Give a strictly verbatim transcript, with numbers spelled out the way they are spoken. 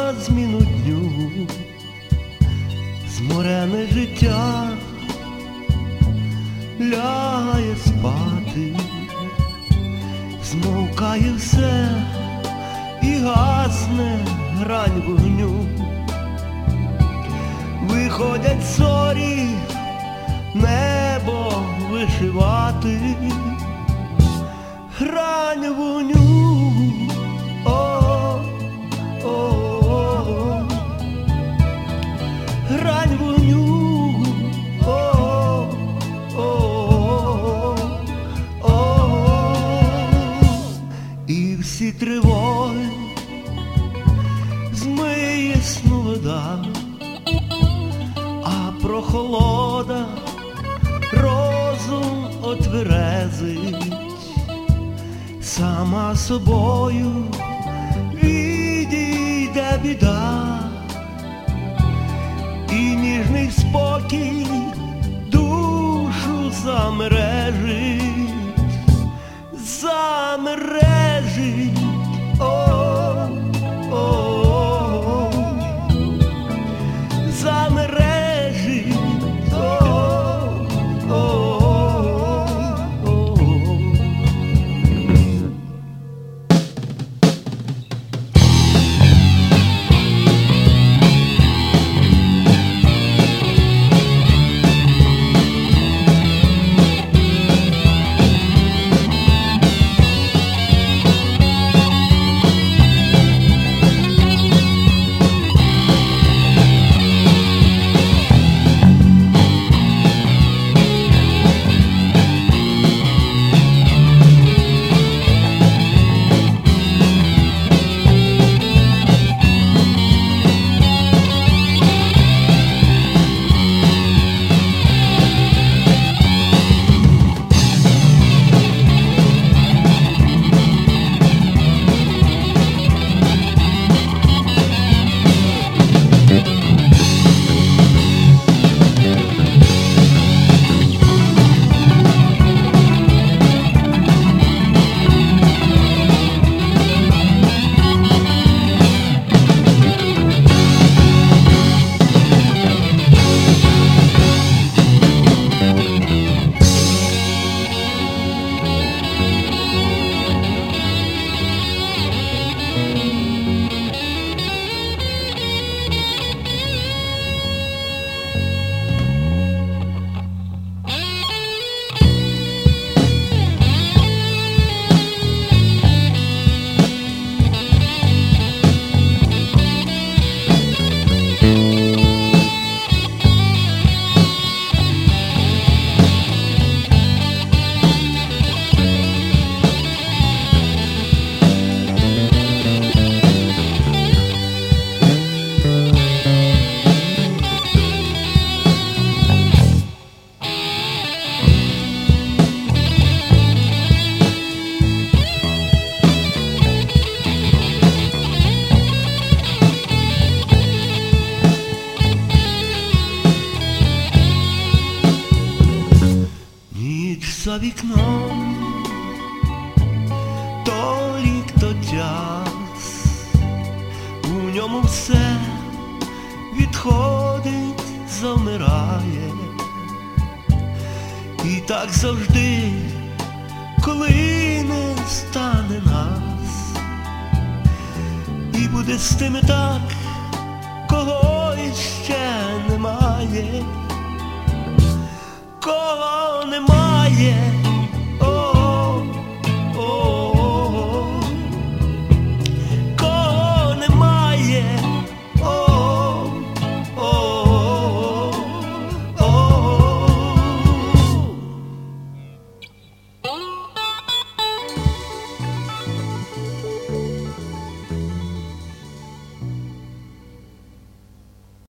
на зміну дню зморене життя лягає спати, змовкає все і гасне грань вогню. Виходять зорі небо вишивати, грань вогню. О, о, о, грань вогню. О, о, о, і всі тривоги змиє сну вода, а прохолода розум отверезить. Сама собою відійде біда, і ніжний спокій душу замережить, замережить. О, о, о, замережить. О, о, о. За вікном то рік, то час, у ньому все відходить, замирає. І так завжди, коли не стане нас, і буде з тими так, кого іще немає, кого немає.